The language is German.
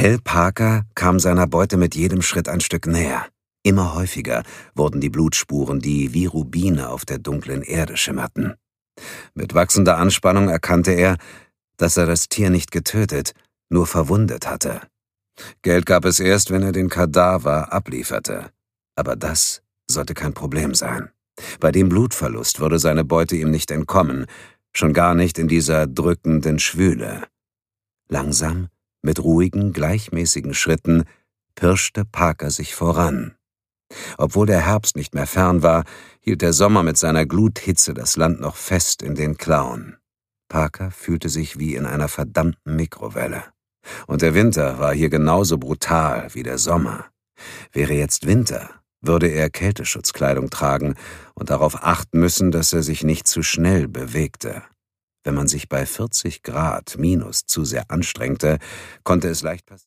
Hal Parker kam seiner Beute mit jedem Schritt ein Stück näher. Immer häufiger wurden die Blutspuren, die wie Rubine auf der dunklen Erde schimmerten. Mit wachsender Anspannung erkannte er, dass er das Tier nicht getötet, nur verwundet hatte. Geld gab es erst, wenn er den Kadaver ablieferte. Aber das sollte kein Problem sein. Bei dem Blutverlust würde seine Beute ihm nicht entkommen, schon gar nicht in dieser drückenden Schwüle. Langsam, mit ruhigen, gleichmäßigen Schritten, pirschte Parker sich voran. Obwohl der Herbst nicht mehr fern war, hielt der Sommer mit seiner Gluthitze das Land noch fest in den Klauen. Parker fühlte sich wie in einer verdammten Mikrowelle. Und der Winter war hier genauso brutal wie der Sommer. Wäre jetzt Winter, würde er Kälteschutzkleidung tragen und darauf achten müssen, dass er sich nicht zu schnell bewegte. Wenn man sich bei 40 Grad minus zu sehr anstrengte, konnte es leicht passieren.